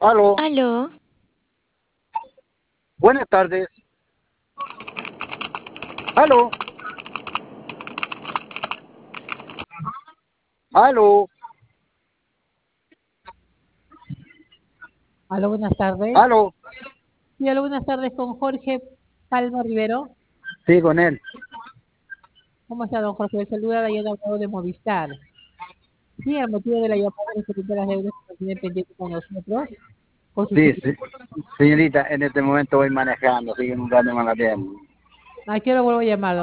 Aló, Aló, buenas tardes. Aló, aló, Aló, buenas tardes. aló. Sí, aló, buenas tardes con Jorge Palma Rivero. Sí, con él. ¿Cómo está, don Jorge? Le saluda Dayana Bravo de Movistar. Sí, el motivo de la llamada es que las deudas que tiene pendiente con nosotros, con su Sí, servicio. sí. Señorita, en este momento voy manejando, así que nunca me van a atender. ¿A qué hora vuelvo a llamar,